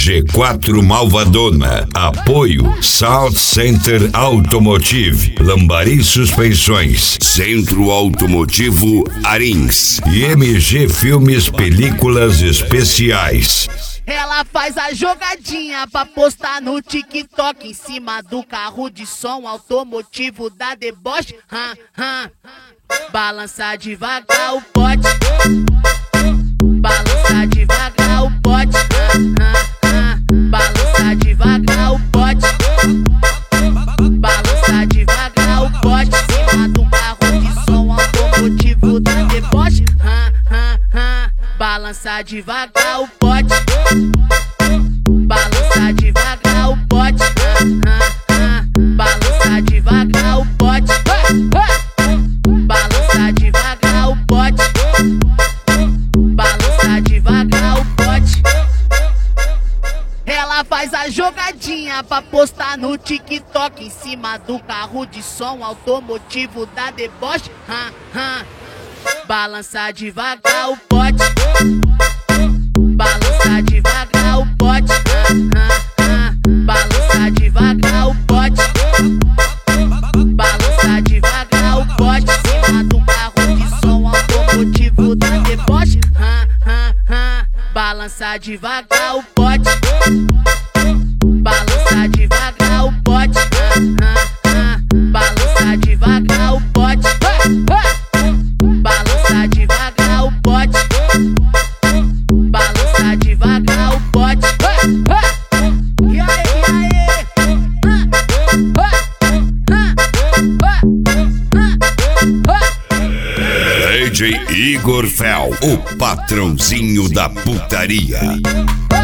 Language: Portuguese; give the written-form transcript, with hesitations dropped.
G4 Malvadona. Apoio South Center Automotive, Lambari Suspensões, Centro Automotivo Arins e MG Filmes Películas Especiais. Ela faz a jogadinha pra postar no TikTok em cima do carro de som automotivo da deboche. Balança devagar o pote, balança devagar o pote, balança devagar o pote, balança devagar o pote em cima do carro de som automotivo da deboche. Balança devagar o pote, balança devagar o pote, balança devagar o pote, balança devagar o pote, balança devagar o pote. Ela faz a jogadinha pra postar no TikTok em cima do carro de som automotivo da deboche. Balança devagar o pote, balança devagar o pote, balança devagar o pote, balança devagar o pote em cima do carro de som automotivo da deboche. Balança devagar o pote, balança devagar o pote, balança devagar o pote, balança devagar o pote, balança devagar o pote. E aí, DJ Igor Fel, o patrãozinho da putaria.